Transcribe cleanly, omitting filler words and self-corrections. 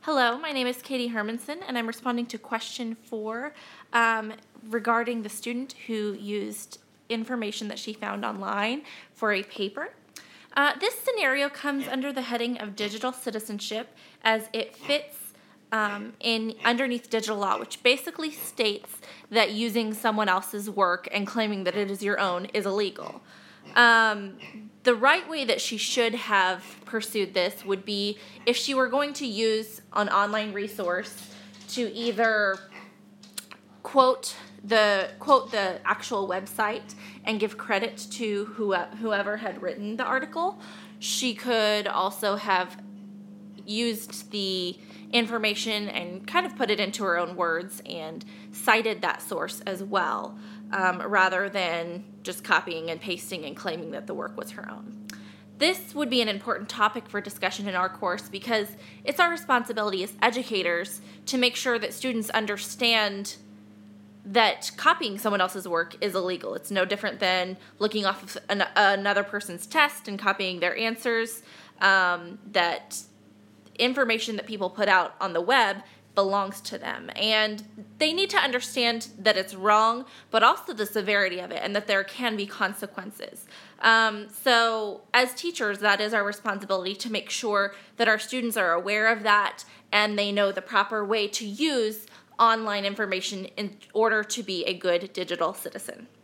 Hello, my name is Katie Hermanson, and I'm responding to question 4 regarding the student who used information that she found online for a paper. This scenario comes under the heading of digital citizenship as it fits in underneath digital law, which basically states that using someone else's work and claiming that it is your own is illegal. The right way that she should have pursued this would be if she were going to use an online resource to either quote the actual website and give credit to whoever had written the article. She could also have used the information and kind of put it into her own words and cited that source as well, rather than just copying and pasting and claiming that the work was her own. This would be an important topic for discussion in our course because it's our responsibility as educators to make sure that students understand that copying someone else's work is illegal. It's no different than looking off of another person's test and copying their answers. That information that people put out on the web belongs to them, and they need to understand that it's wrong, but also the severity of it and that there can be consequences. So as teachers, that is our responsibility to make sure that our students are aware of that and they know the proper way to use online information in order to be a good digital citizen.